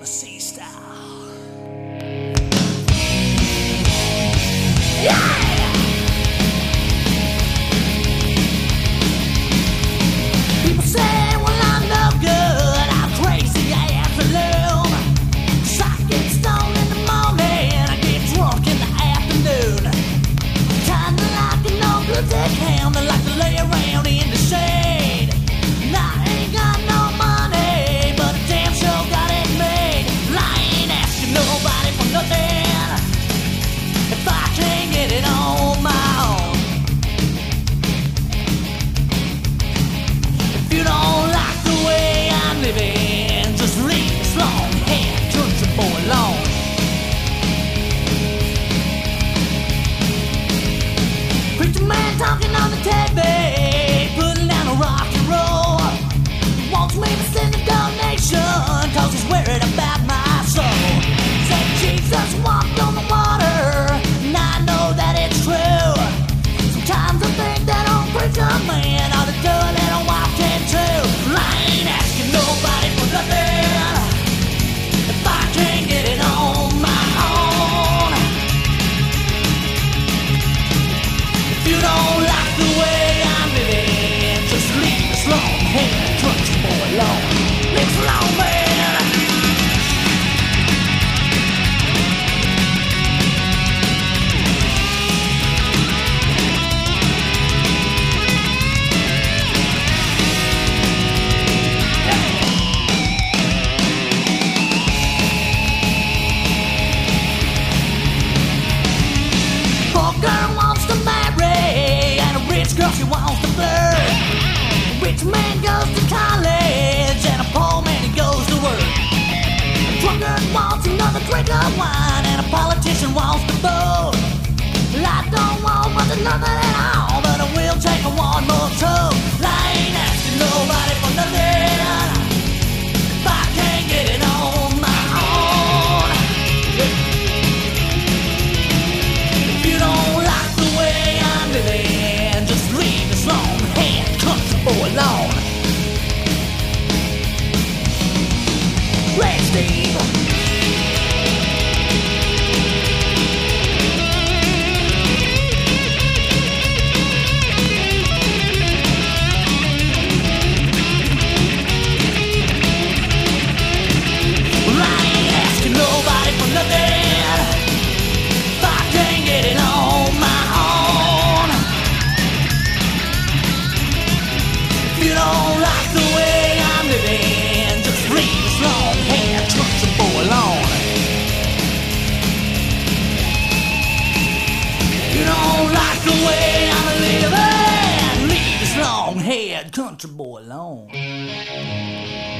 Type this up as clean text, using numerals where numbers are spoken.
sea style. People say, well, I'm no good, I'm crazy afternoon. 'Cause I get stoned in the morning, I get drunk in the afternoon. Kinda like an old good dick hound that like to lay around in the shade. And I ain't got no money, but I damn sure got it made. And I ain't asking nobody for nothing if I can't get it on my own. If you don't like the way I'm living, just leave this long-haired country boy alone. Preacher man talking on the TV, putting down a rock and roll. He wants me to send a donation, 'cause he's worried about my soul. Said Jesus walked on the water, and I know that it's true. Sometimes I think that old preacher man ought to do a little walking too. I ain't asking nobody for nothing if I can't get it on my own. If you don't like the way I'm living, just leave this long-haired country boy alone. Leave us alone, man. Poor girl wants to marry, and a rich girl she wants to flirt. A rich man goes to college, and a poor man he goes to work. A drunkard wants another drink of wine, and a politician wants to vote. Well, I don't want much of nothing at all, but I will take one more toke. I ain't asking nobody for nothing if I can't get it on my own. If you don't like the way I'm living, just leave this long-haired country boy alone. Red Steve. Well, I ain't asking nobody for nothing if I can't get it on my own. If you don't like the way I'm living, just leave this long-haired country boy alone. If you don't like the way I'm living, leave this long-haired country boy alone.